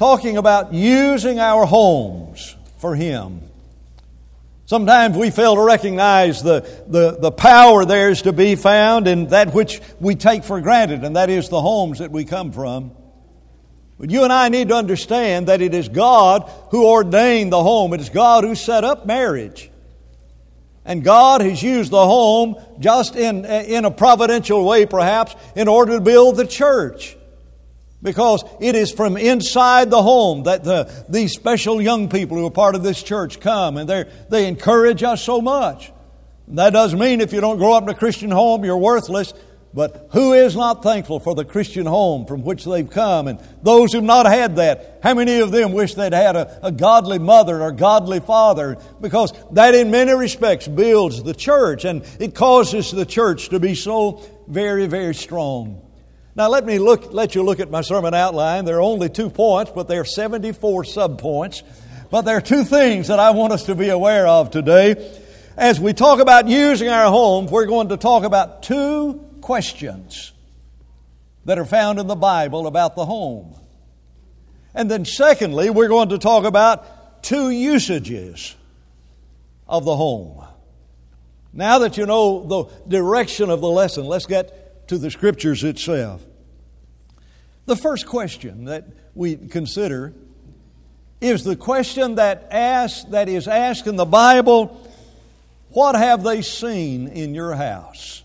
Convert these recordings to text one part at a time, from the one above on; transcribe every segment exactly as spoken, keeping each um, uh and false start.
talking about using our homes for Him. Sometimes we fail to recognize the, the, the power there is to be found in that which we take for granted, and that is the homes that we come from. But you and I need to understand that it is God who ordained the home. It is God who set up marriage. And God has used the home just in, in a providential way, perhaps, in order to build the church. Because it is from inside the home that the, these special young people who are part of this church come, and they they encourage us so much. That doesn't mean if you don't grow up in a Christian home, you're worthless. But who is not thankful for the Christian home from which they've come? And those who've not had that, how many of them wish they'd had a, a godly mother or godly father? Because that in many respects builds the church, and it causes the church to be so very, very strong. Now let me look, let you look at my sermon outline. There are only two points, but there are seventy-four subpoints. But there are two things that I want us to be aware of today. As we talk about using our homes, we're going to talk about two questions that are found in the Bible about the home. And then secondly, we're going to talk about two usages of the home. Now that you know the direction of the lesson, let's get to the Scriptures itself. The first question that we consider is the question that asked, that is asked in the Bible, what have they seen in your house?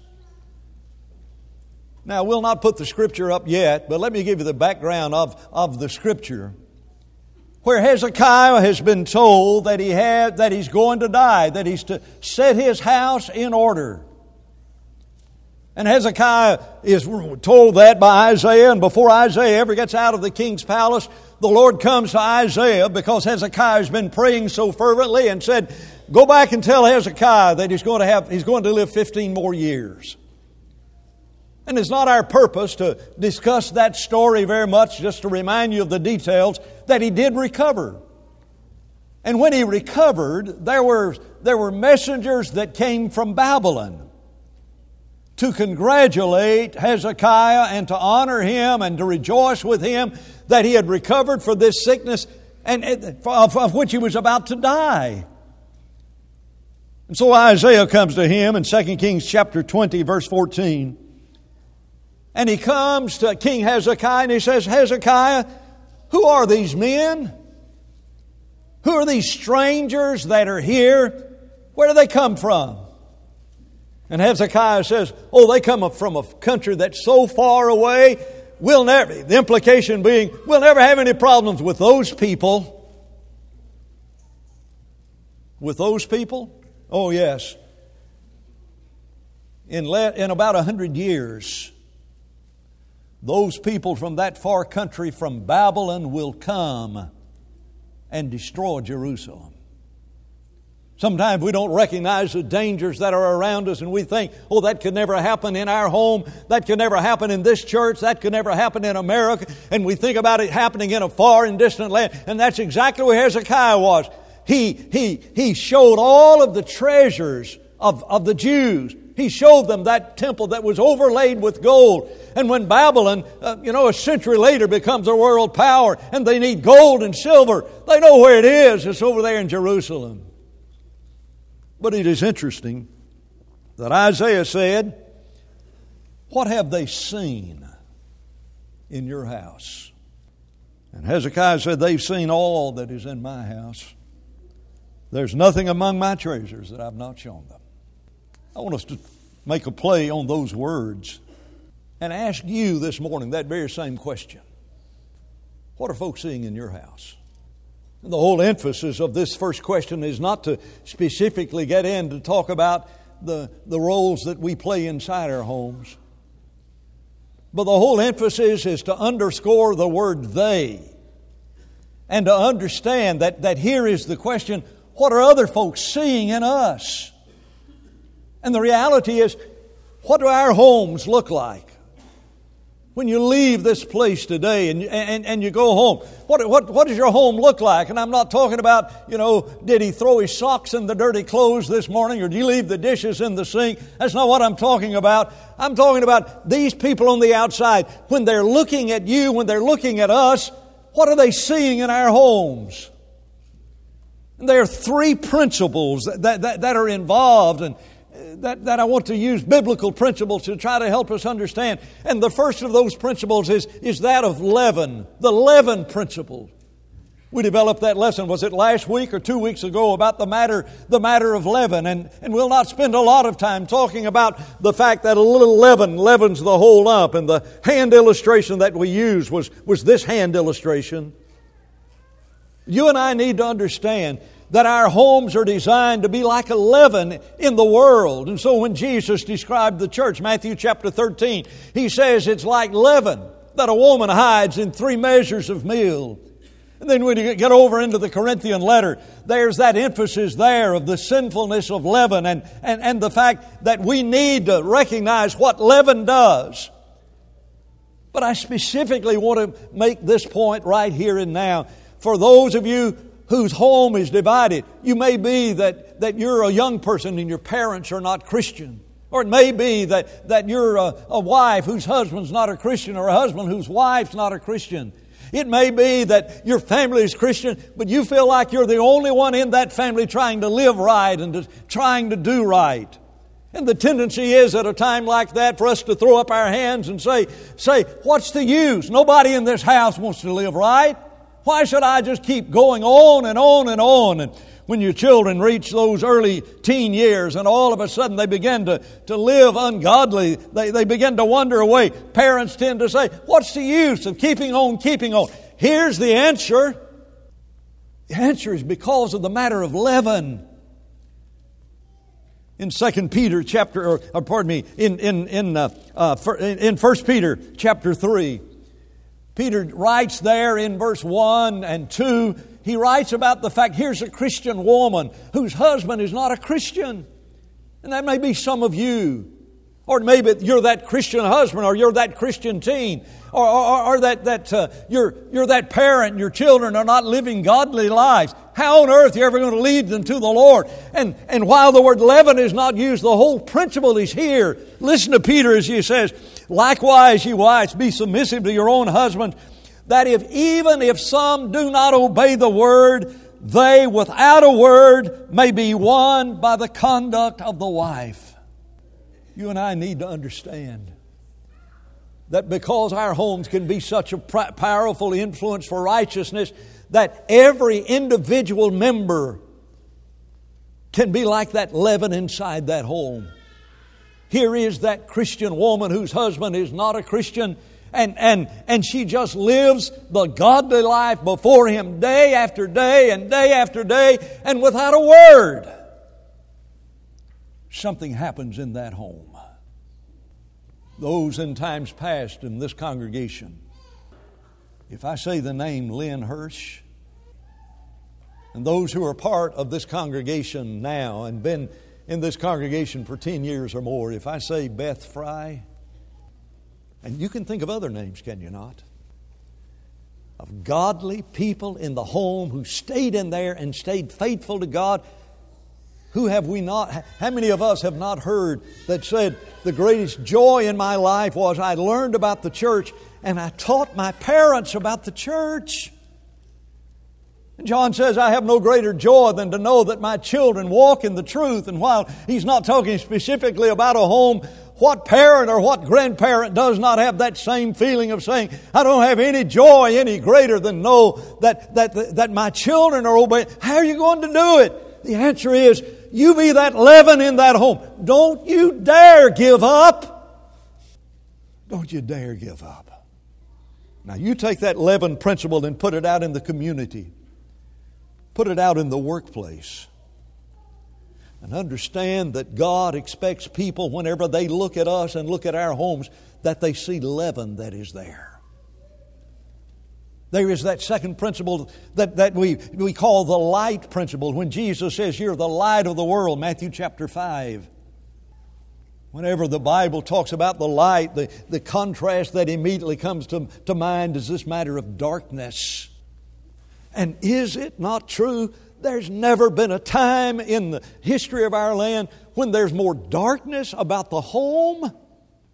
Now, we'll not put the Scripture up yet, but let me give you the background of, of the Scripture. Where Hezekiah has been told that he had, that he's going to die, that he's to set his house in order. And Hezekiah is told that by Isaiah, and before Isaiah ever gets out of the king's palace, the Lord comes to Isaiah because Hezekiah has been praying so fervently and said, go back and tell Hezekiah that he's going to have, he's going to live fifteen more years. And it's not our purpose to discuss that story very much, just to remind you of the details, that he did recover. And when he recovered, there were, there were messengers that came from Babylon to congratulate Hezekiah and to honor him and to rejoice with him that he had recovered from this sickness and of, of which he was about to die. And so Isaiah comes to him in Second Kings chapter twenty, verse fourteen. And he comes to King Hezekiah and he says, Hezekiah, who are these men? Who are these strangers that are here? Where do they come from? And Hezekiah says, oh, they come from a country that's so far away, we'll never, the implication being, we'll never have any problems with those people. With those people? Oh, yes. In, le- in about a hundred years, those people from that far country, from Babylon, will come and destroy Jerusalem. Sometimes we don't recognize the dangers that are around us, and we think, oh, that could never happen in our home. That could never happen in this church. That could never happen in America. And we think about it happening in a far and distant land. And that's exactly where Hezekiah was. He, he, he showed all of the treasures of, of the Jews. He showed them that temple that was overlaid with gold. And when Babylon, uh, you know, a century later becomes a world power and they need gold and silver, they know where it is. It's over there in Jerusalem. But it is interesting that Isaiah said, what have they seen in your house? And Hezekiah said, they've seen all that is in my house. There's nothing among my treasures that I've not shown them. I want us to make a play on those words and ask you this morning that very same question. What are folks seeing in your house? The whole emphasis of this first question is not to specifically get in to talk about the, the roles that we play inside our homes. But the whole emphasis is to underscore the word they. And to understand that, that here is the question, what are other folks seeing in us? And the reality is, what do our homes look like? When you leave this place today and, and, and you go home, what, what, what does your home look like? And I'm not talking about, you know, did he throw his socks in the dirty clothes this morning, or did you leave the dishes in the sink? That's not what I'm talking about. I'm talking about these people on the outside. When they're looking at you, when they're looking at us, What are they seeing in our homes? And there are three principles that, that, that are involved, and that, that I want to use biblical principles to try to help us understand. And the first of those principles is, is that of leaven, the leaven principle. We developed that lesson, was it last week or two weeks ago, about the matter the matter of leaven. And, and we'll not spend a lot of time talking about the fact that a little leaven leavens the whole lump. And the hand illustration that we used was, was this hand illustration. You and I need to understand that our homes are designed to be like a leaven in the world. And so when Jesus described the church, Matthew chapter thirteen, He says it's like leaven that a woman hides in three measures of meal. And then when you get over into the Corinthian letter, there's that emphasis there of the sinfulness of leaven and, and, and the fact that we need to recognize what leaven does. But I specifically want to make this point right here and now. For those of you whose home is divided, you may be that, that you're a young person and your parents are not Christian. Or it may be that, that you're a, a wife whose husband's not a Christian, or a husband whose wife's not a Christian. It may be that your family is Christian, but you feel like you're the only one in that family trying to live right and to, trying to do right. And the tendency is at a time like that for us to throw up our hands and say, say, what's the use? Nobody in this house wants to live right. Why should I just keep going on and on and on? And when your children reach those early teen years and all of a sudden they begin to, to live ungodly, they, they begin to wander away. Parents tend to say, what's the use of keeping on, keeping on? Here's the answer. The answer is because of the matter of leaven. In Second Peter chapter, or, or pardon me, in in in uh, uh, in First Peter chapter three, Peter writes there in verse one and two. He writes about the fact, here's a Christian woman whose husband is not a Christian. And that may be some of you. Or maybe you're that Christian husband, or you're that Christian teen, or, or, or that, that uh, you're, you're that parent and your children are not living godly lives. How on earth are you ever going to lead them to the Lord? And, and while the word leaven is not used, the whole principle is here. Listen to Peter as he says, likewise, ye wives, be submissive to your own husbands, that if even if some do not obey the word, they without a word may be won by the conduct of the wife. You and I need to understand that because our homes can be such a powerful influence for righteousness, that every individual member can be like that leaven inside that home. Here is that Christian woman whose husband is not a Christian, And, and, and she just lives the godly life before him day after day and day after day, and without a word, something happens in that home. Those in times past in this congregation, if I say the name Lynn Hirsch, and those who are part of this congregation now and been in this congregation for ten years or more, if I say Beth Fry, and you can think of other names, can you not? Of godly people in the home who stayed in there and stayed faithful to God. Who have we not, how many of us have not heard that said, the greatest joy in my life was I learned about the church and I taught my parents about the church. And John says, I have no greater joy than to know that my children walk in the truth. And while he's not talking specifically about a home, what parent or what grandparent does not have that same feeling of saying, I don't have any joy any greater than know that, that, that my children are obeying. How are you going to do it? The answer is, you be that leaven in that home. Don't you dare give up. Don't you dare give up. Now you take that leaven principle and put it out in the community. Put it out in the workplace. And understand that God expects people, whenever they look at us and look at our homes, that they see leaven that is there. There is that second principle that, that we, we call the light principle. When Jesus says, you're the light of the world, Matthew chapter five. Whenever the Bible talks about the light, the, the contrast that immediately comes to, to mind is this matter of darkness. And is it not true? There's never been a time in the history of our land when there's more darkness about the home.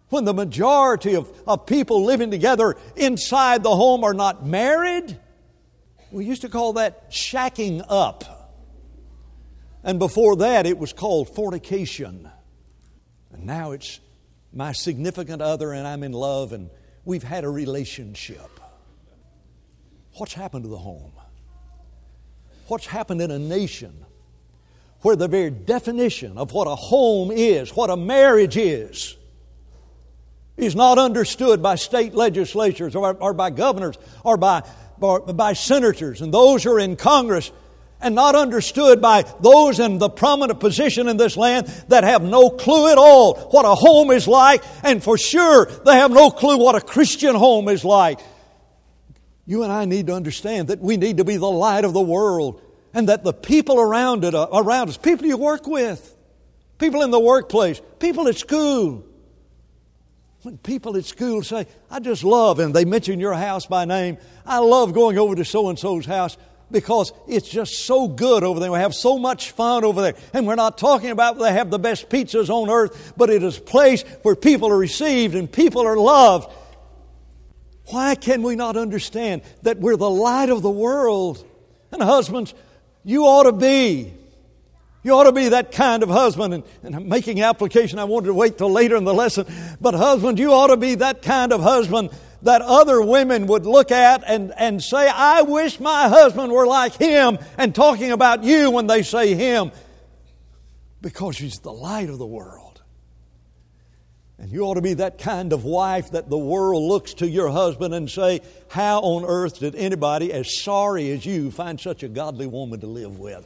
when the majority of, of people living together inside the home are not married? We used to call that shacking up. And before that it was called fornication. And now it's my significant other and I'm in love and we've had a relationship. What's happened to the home? What's happened in a nation where the very definition of what a home is, what a marriage is, is not understood by state legislatures or, or by governors or by, or by senators and those who are in Congress, and not understood by those in the prominent position in this land that have no clue at all what a home is like, and for sure they have no clue what a Christian home is like. You and I need to understand that we need to be the light of the world, and that the people around it, around us, people you work with, people in the workplace, people at school. When people at school say, I just love, and they mention your house by name, I love going over to so-and-so's house because it's just so good over there. We have so much fun over there. And we're not talking about they have the best pizzas on earth, but it is a place where people are received and people are loved. Why can we not understand that we're the light of the world? And husbands, you ought to be. You ought to be that kind of husband. And, and I'm making application. I wanted to wait till later in the lesson. But husband, you ought to be that kind of husband that other women would look at and, and say, I wish my husband were like him, and talking about you when they say him, because he's the light of the world. And you ought to be that kind of wife that the world looks to your husband and say, how on earth did anybody as sorry as you find such a godly woman to live with?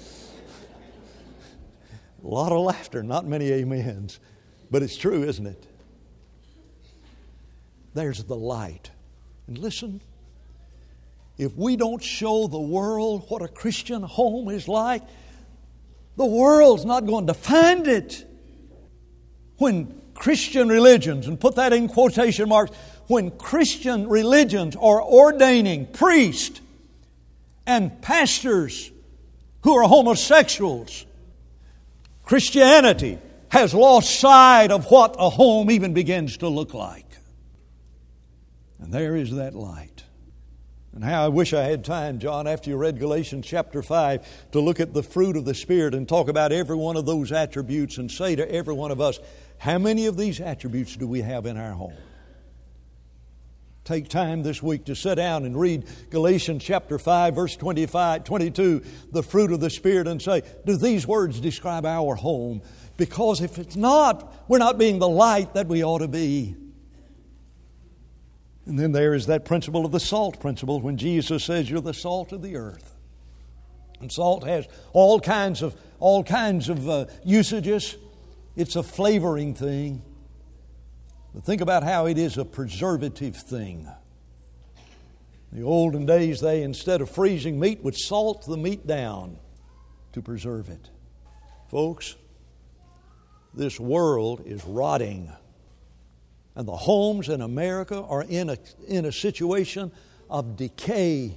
A lot of laughter, not many amens. But it's true, isn't it? There's the light. And listen, if we don't show the world what a Christian home is like, the world's not going to find it. When Christian religions, and put that in quotation marks, when Christian religions are ordaining priests and pastors who are homosexuals, Christianity has lost sight of what a home even begins to look like. And there is that light. And how I wish I had time, John, after you read Galatians chapter five, to look at the fruit of the Spirit and talk about every one of those attributes and say to every one of us, how many of these attributes do we have in our home? Take time this week to sit down and read Galatians chapter five, verse twenty-five, twenty-two, the fruit of the Spirit, and say, do these words describe our home? Because if it's not, we're not being the light that we ought to be. And then there is that principle of the salt principle when Jesus says you're the salt of the earth. And salt has all kinds of all kinds of uh, usages. It's a flavoring thing. But think about how it is a preservative thing. In the olden days, they, instead of freezing meat, would salt the meat down to preserve it. Folks, this world is rotting. And the homes in America are in a, in a situation of decay.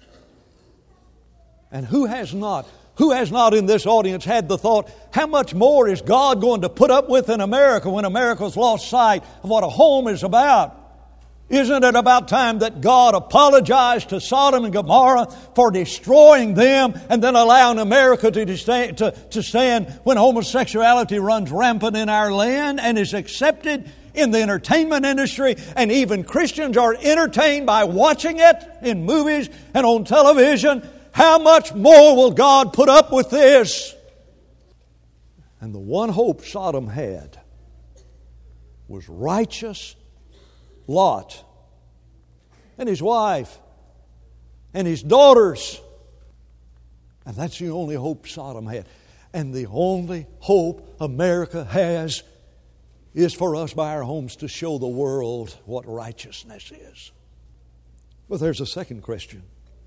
And who has not, who has not in this audience had the thought, how much more is God going to put up with in America when America's lost sight of what a home is about? Isn't it about time that God apologized to Sodom and Gomorrah for destroying them and then allowing America to stand, to, to stand when homosexuality runs rampant in our land and is accepted in the entertainment industry, and even Christians are entertained by watching it in movies and on television? How much more will God put up with this? And the one hope Sodom had was righteous Lot and his wife and his daughters. And that's the only hope Sodom had. And the only hope America has is for us by our homes to show the world what righteousness is. But there's a second question.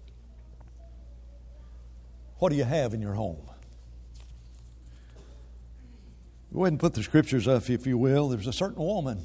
What do you have in your home? Go ahead and put the scriptures up, if you will. There's a certain woman,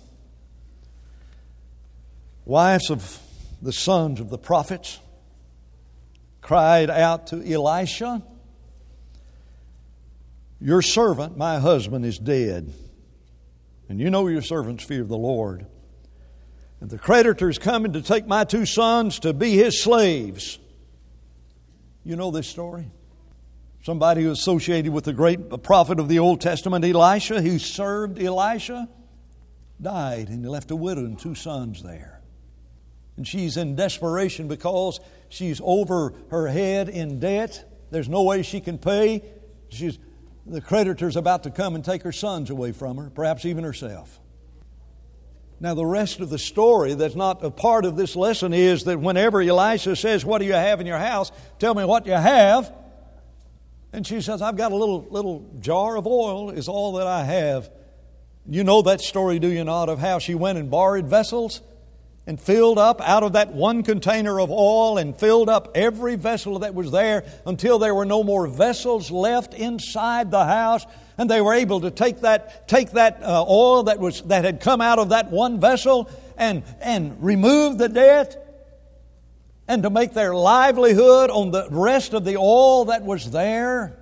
wives of the sons of the prophets, cried out to Elisha, your servant, my husband, is dead. And you know your servants fear the Lord. And the creditor is coming to take my two sons to be his slaves. You know this story? Somebody who associated with the great prophet of the Old Testament, Elisha, who served Elisha, died, and he left a widow and two sons there. And she's in desperation because she's over her head in debt. There's no way she can pay. She's, the creditor's about to come and take her sons away from her, perhaps even herself. Now, the rest of the story that's not a part of this lesson is that whenever Elisha says, "What do you have in your house? Tell me what you have." And she says, "I've got a little, little jar of oil is all that I have." You know that story, do you not, of how she went and borrowed vessels and filled up out of that one container of oil and filled up every vessel that was there until there were no more vessels left inside the house. And they were able to take that take that uh, oil that was that had come out of that one vessel and, and remove the debt and to make their livelihood on the rest of the oil that was there.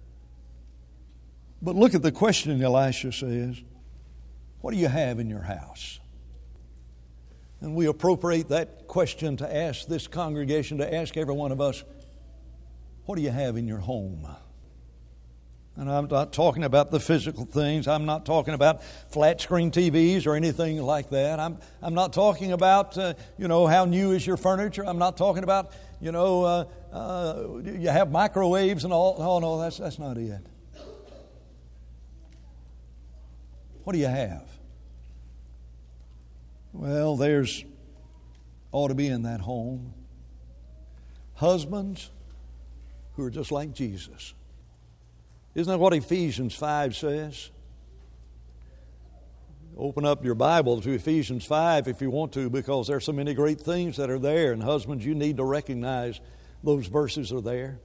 But look at the question Elisha says. What do you have in your house? And we appropriate that question to ask this congregation, to ask every one of us, what do you have in your home? And I'm not talking about the physical things. I'm not talking about flat screen T Vs or anything like that. I'm I'm not talking about, uh, you know, how new is your furniture. I'm not talking about, you know, uh, uh, you have microwaves and all. Oh, no, that's, that's not it. What do you have? Well, there's ought to be in that home husbands who are just like Jesus. Isn't that what Ephesians five says? Open up your Bible to Ephesians five if you want to, because there are so many great things that are there. And husbands, you need to recognize those verses are there.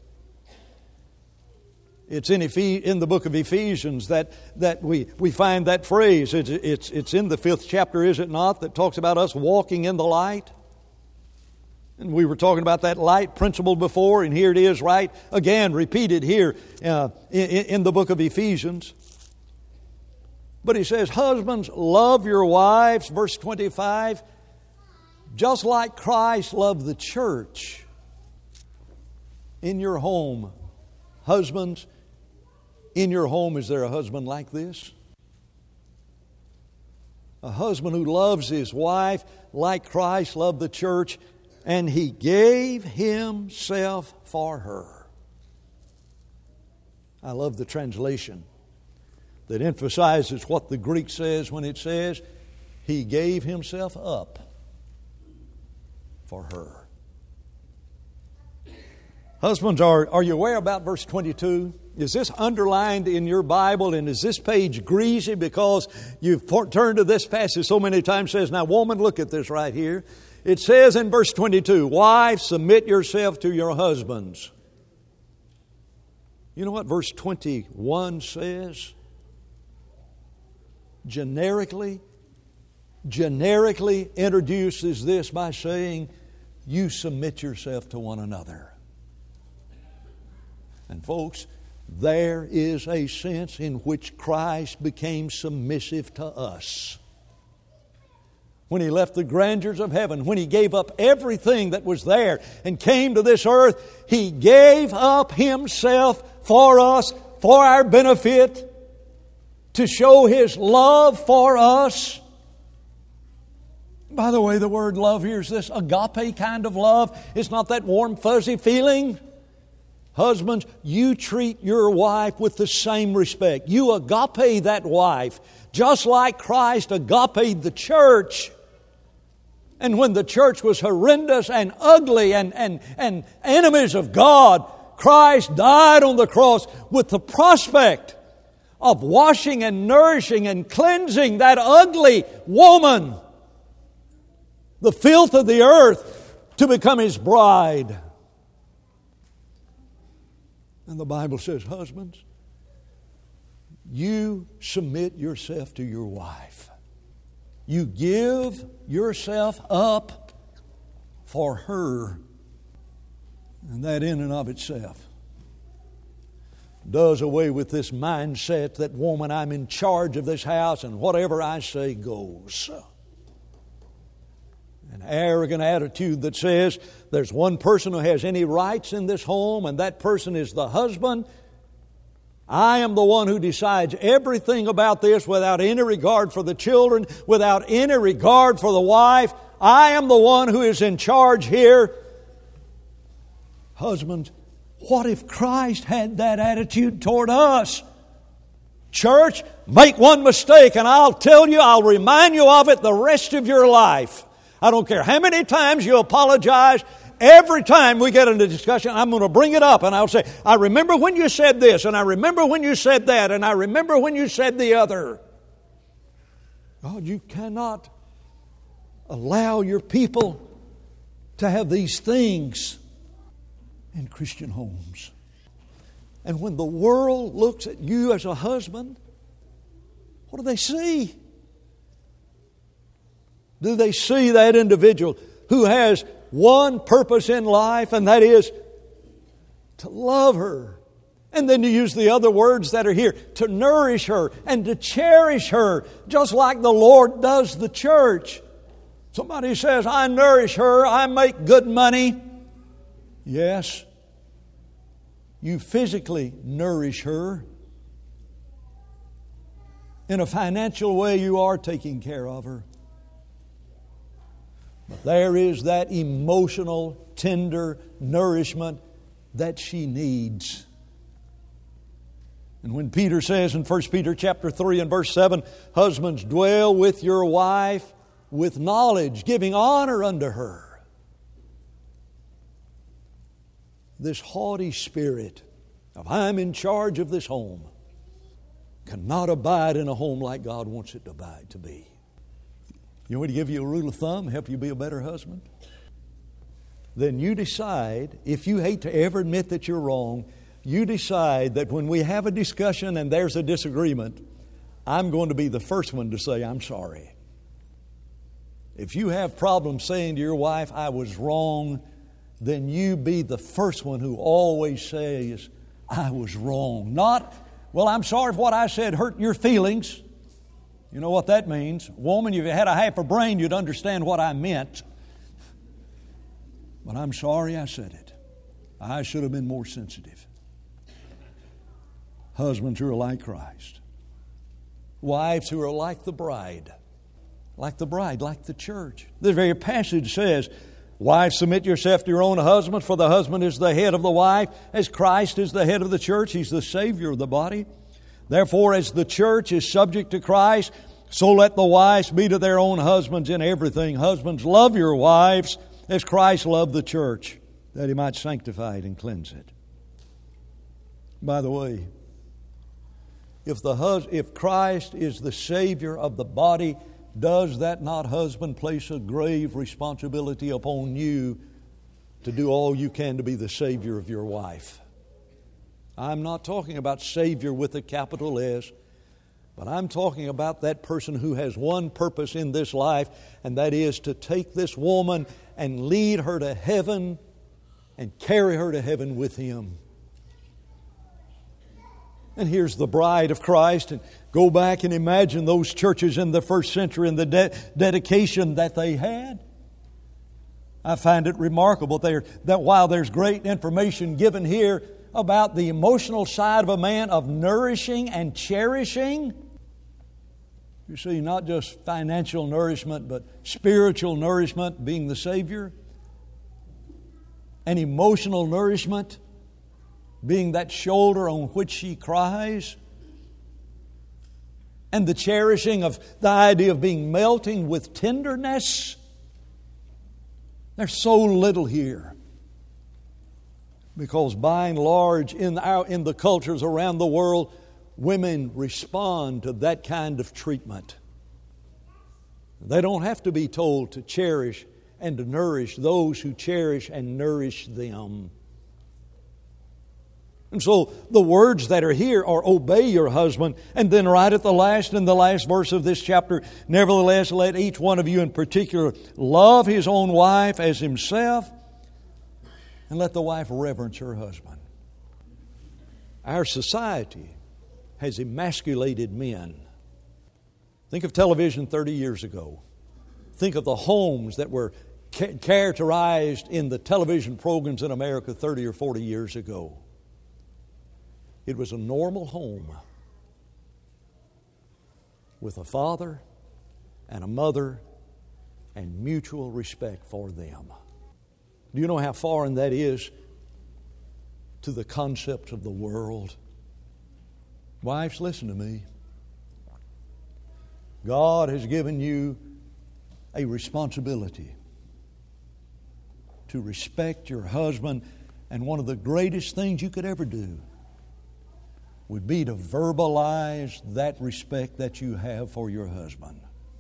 It's in Ephes- in the book of Ephesians that, that we, we find that phrase. It's, it's, it's in the fifth chapter, is it not, that talks about us walking in the light. And we were talking about that light principle before, and here it is right again, repeated here uh, in, in the book of Ephesians. But he says, husbands, love your wives, verse twenty-five, just like Christ loved the church. In your home, husbands, in your home, is there a husband like this? A husband who loves his wife like Christ loved the church, and He gave Himself for her. I love the translation that emphasizes what the Greek says when it says, He gave Himself up for her. Husbands, are, are you aware about verse twenty-two? Is this underlined in your Bible, and is this page greasy because you've turned to this passage so many times? It says, now woman, look at this right here. It says in verse twenty-two, wives, submit yourself to your husbands. You know what verse twenty-one says? Generically, generically introduces this by saying, you submit yourself to one another. And folks, there is a sense in which Christ became submissive to us. When He left the grandeurs of heaven, when He gave up everything that was there and came to this earth, He gave up Himself for us, for our benefit, to show His love for us. By the way, the word love here is this agape kind of love. It's not that warm, fuzzy feeling. Husbands, you treat your wife with the same respect. You agape that wife, just like Christ agape the church. And when the church was horrendous and ugly and, and, and enemies of God, Christ died on the cross with the prospect of washing and nourishing and cleansing that ugly woman, the filth of the earth, to become His bride. And the Bible says, husbands, you submit yourself to your wife. You give yourself up for her. And that in and of itself does away with this mindset that, woman, I'm in charge of this house and whatever I say goes. An arrogant attitude that says there's one person who has any rights in this home and that person is the husband. I am the one who decides everything about this without any regard for the children, without any regard for the wife. I am the one who is in charge here. Husbands, what if Christ had that attitude toward us? Church, make one mistake and I'll tell you, I'll remind you of it the rest of your life. I don't care how many times you apologize. Every time we get into a discussion, I'm going to bring it up and I'll say, I remember when you said this, and I remember when you said that, and I remember when you said the other. God, you cannot allow your people to have these things in Christian homes. And when the world looks at you as a husband, what do they see? Do they see that individual who has one purpose in life, and that is to love her? And then you use the other words that are here, to nourish her and to cherish her, just like the Lord does the church. Somebody says, I nourish her, I make good money. Yes, you physically nourish her. In a financial way, you are taking care of her. But there is that emotional, tender nourishment that she needs. And when Peter says in First Peter chapter three and verse seven, husbands, dwell with your wife with knowledge, giving honor unto her. This haughty spirit of I'm in charge of this home cannot abide in a home like God wants it to abide to be. You want me to give you a rule of thumb, help you be a better husband? Then you decide, if you hate to ever admit that you're wrong, you decide that when we have a discussion and there's a disagreement, I'm going to be the first one to say, I'm sorry. If you have problems saying to your wife, I was wrong, then you be the first one who always says, I was wrong. Not, well, I'm sorry if what I said hurt your feelings. You know what that means? Woman, if you had a half a brain, you'd understand what I meant. But I'm sorry I said it. I should have been more sensitive. Husbands who are like Christ. Wives who are like the bride. Like the bride, like the church. This very passage says, wives, submit yourself to your own husband, for the husband is the head of the wife, as Christ is the head of the church. He's the Savior of the body. Therefore, as the church is subject to Christ, so let the wives be to their own husbands in everything. Husbands, love your wives as Christ loved the church, that He might sanctify it and cleanse it. By the way, if the hus- if Christ is the Savior of the body, does that not, husband, place a grave responsibility upon you to do all you can to be the Savior of your wife? I'm not talking about Savior with a capital S, but I'm talking about that person who has one purpose in this life, and that is to take this woman and lead her to heaven and carry her to heaven with Him. And here's the bride of Christ, and go back and imagine those churches in the first century and the de- dedication that they had. I find it remarkable there that while there's great information given here about the emotional side of a man of nourishing and cherishing, you see, not just financial nourishment, but spiritual nourishment, being the Savior, and emotional nourishment, being that shoulder on which she cries, and the cherishing of the idea of being melting with tenderness. There's so little here, because by and large in our in the cultures around the world, women respond to that kind of treatment. They don't have to be told to cherish and to nourish those who cherish and nourish them. And so the words that are here are obey your husband. And then right at the last, in the last verse of this chapter, nevertheless, let each one of you in particular love his own wife as himself, and let the wife reverence her husband. Our society has emasculated men. Think of television thirty years ago. Think of the homes that were ca- characterized in the television programs in America thirty or forty years ago. It was a normal home with a father and a mother and mutual respect for them. Do you know how foreign that is to the concepts of the world? Wives, listen to me. God has given you a responsibility to respect your husband, and one of the greatest things you could ever do would be to verbalize that respect that you have for your husband.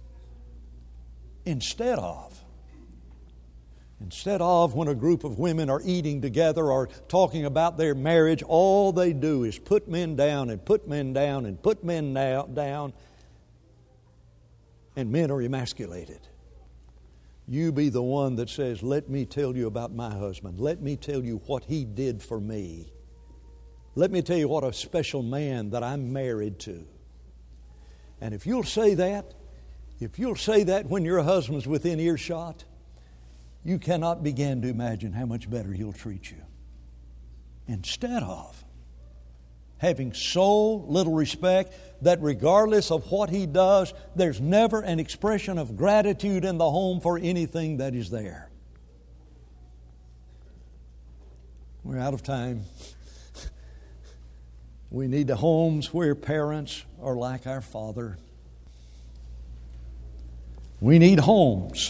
Instead of, instead of when a group of women are eating together or talking about their marriage, all they do is put men down and put men down and put men down, and men are emasculated. You be the one that says, let me tell you about my husband. Let me tell you what he did for me. Let me tell you what a special man that I'm married to. And if you'll say that, if you'll say that when your husband's within earshot, you cannot begin to imagine how much better he'll treat you. Instead of having so little respect that regardless of what he does, there's never an expression of gratitude in the home for anything that is there. We're out of time. We need the homes where parents are like our Father. We need homes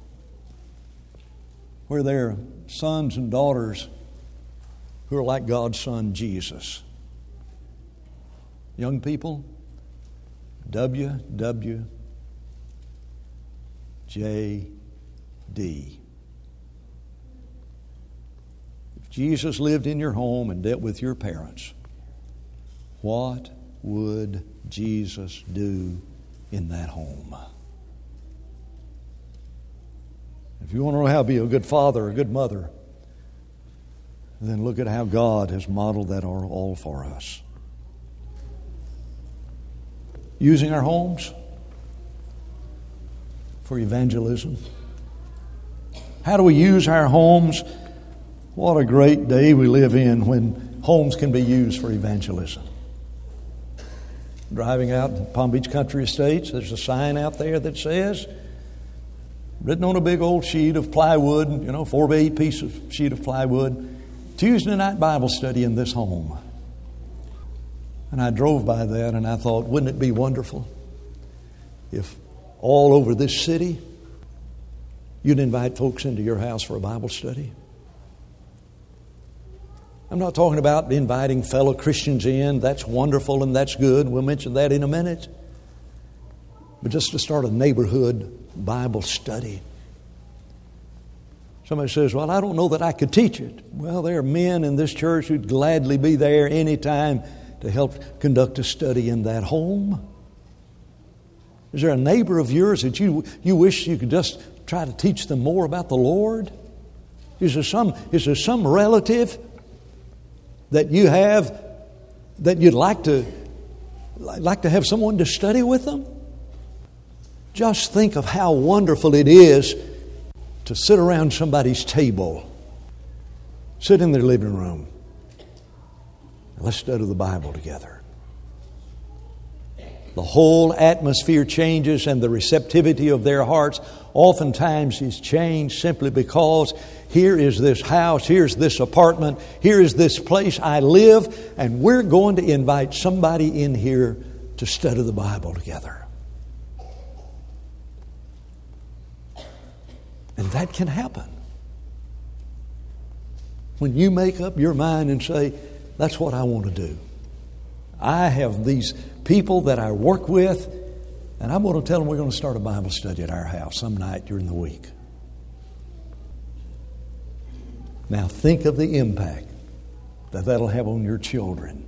where there are sons and daughters who are like God's Son, Jesus. Young people, W W J D. If Jesus lived in your home and dealt with your parents, what would Jesus do in that home? If you want to know how to be a good father, a good mother, then look at how God has modeled that all for us. Using our homes for evangelism. How do we use our homes? What a great day we live in when homes can be used for evangelism. Driving out to Palm Beach Country Estates, there's a sign out there that says, written on a big old sheet of plywood, you know, four by eight piece of sheet of plywood, Tuesday night Bible study in this home. And I drove by that and I thought, wouldn't it be wonderful if all over this city you'd invite folks into your house for a Bible study? I'm not talking about inviting fellow Christians in. That's wonderful and that's good. We'll mention that in a minute. But just to start a neighborhood Bible study. Somebody says, well, I don't know that I could teach it. Well, there are men in this church who'd gladly be there anytime to help conduct a study in that home. Is there a neighbor of yours that you, you wish you could just try to teach them more about the Lord? Is there some, is there some relative that you have that you'd like to like to have someone to study with them? Just think of how wonderful it is to sit around somebody's table, sit in their living room, and let's study the Bible together. The whole atmosphere changes, and the receptivity of their hearts oftentimes is changed simply because here is this house, here's this apartment, here is this place I live, and we're going to invite somebody in here to study the Bible together. And that can happen when you make up your mind and say, that's what I want to do. I have these people that I work with, and I'm going to tell them we're going to start a Bible study at our house some night during the week. Now think of the impact that that'll have on your children.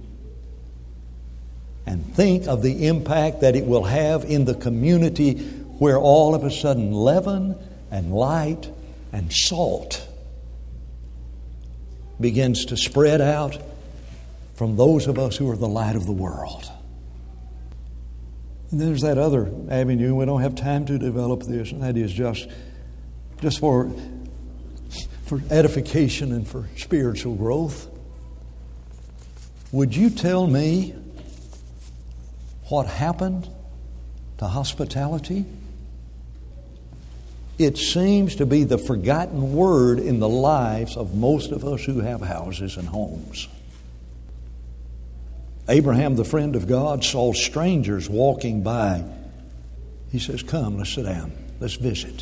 And think of the impact that it will have in the community where all of a sudden leaven and light and salt begins to spread out from those of us who are the light of the world. And there's that other avenue. We don't have time to develop this, and that is just, just for, for edification and for spiritual growth. Would you tell me what happened to hospitality? It seems to be the forgotten word in the lives of most of us who have houses and homes. Abraham, the friend of God, saw strangers walking by. He says, "Come, let's sit down. Let's visit."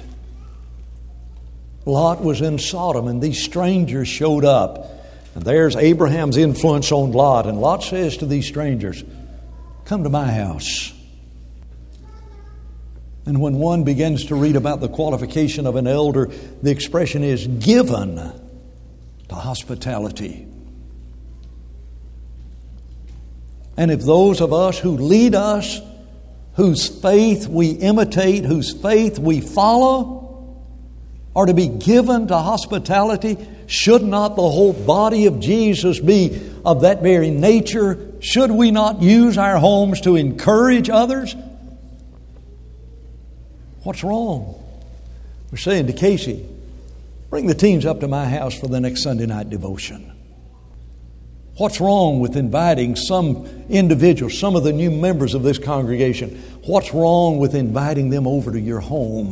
Lot was in Sodom, and these strangers showed up. And there's Abraham's influence on Lot. And Lot says to these strangers, "Come to my house." And when one begins to read about the qualification of an elder, the expression is given to hospitality. And if those of us who lead us, whose faith we imitate, whose faith we follow, are to be given to hospitality, should not the whole body of Jesus be of that very nature? Should we not use our homes to encourage others? What's wrong? We're saying to Casey, bring the teens up to my house for the next Sunday night devotion. What's wrong with inviting some individuals, some of the new members of this congregation? What's wrong with inviting them over to your home?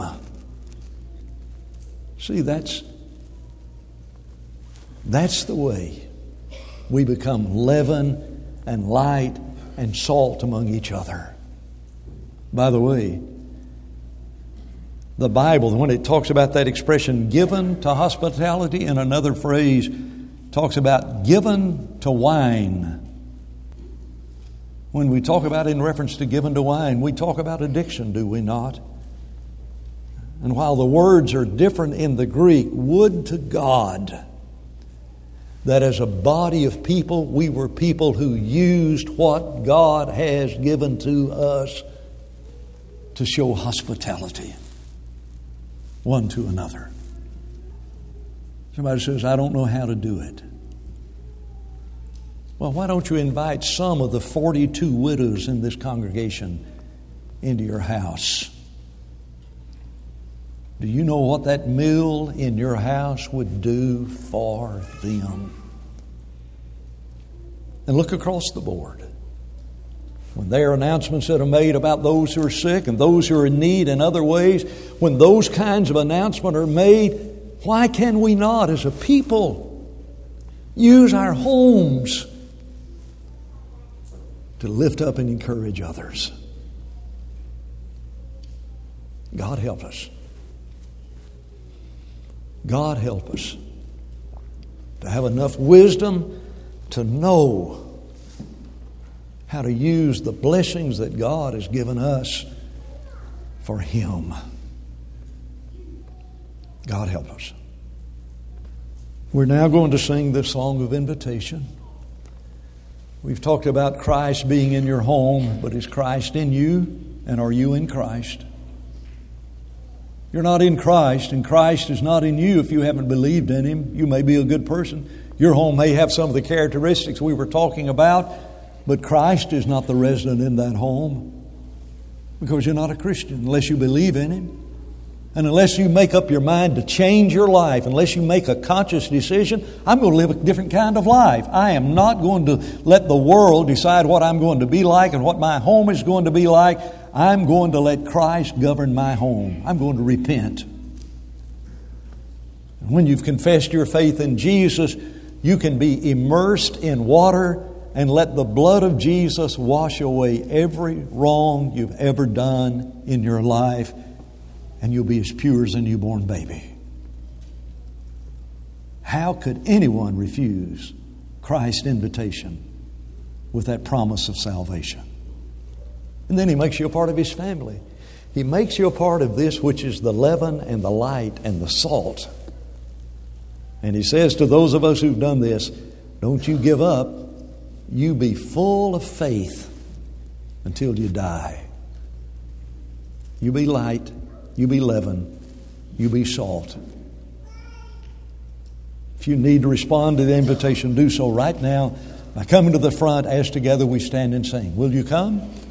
See, that's, that's the way we become leaven and light and salt among each other. By the way, the Bible, when it talks about that expression, given to hospitality, in another phrase, talks about given to wine. When we talk about in reference to given to wine, we talk about addiction, do we not? And while the words are different in the Greek, would to God that as a body of people, we were people who used what God has given to us to show hospitality one to another. Somebody says, "I don't know how to do it." Well, why don't you invite some of the forty-two widows in this congregation into your house? Do you know what that meal in your house would do for them? And look across the board. When there are announcements that are made about those who are sick and those who are in need in other ways, when those kinds of announcements are made, why can we not, as a people, use our homes to lift up and encourage others? God help us. God help us to have enough wisdom to know how to use the blessings that God has given us for Him. God help us. We're now going to sing this song of invitation. We've talked about Christ being in your home, but is Christ in you, and are you in Christ? You're not in Christ, and Christ is not in you if you haven't believed in Him. You may be a good person. Your home may have some of the characteristics we were talking about, but Christ is not the resident in that home, because you're not a Christian unless you believe in Him. And unless you make up your mind to change your life, unless you make a conscious decision, I'm going to live a different kind of life. I am not going to let the world decide what I'm going to be like and what my home is going to be like. I'm going to let Christ govern my home. I'm going to repent. And when you've confessed your faith in Jesus, you can be immersed in water and let the blood of Jesus wash away every wrong you've ever done in your life, and you'll be as pure as a newborn baby. How could anyone refuse Christ's invitation with that promise of salvation? And then He makes you a part of His family. He makes you a part of this which is the leaven and the light and the salt. And He says to those of us who've done this, don't you give up. You be full of faith until you die. You be light. You be leaven. You be salt. If you need to respond to the invitation, do so right now. Now, coming to the front as together we stand and sing. Will you come?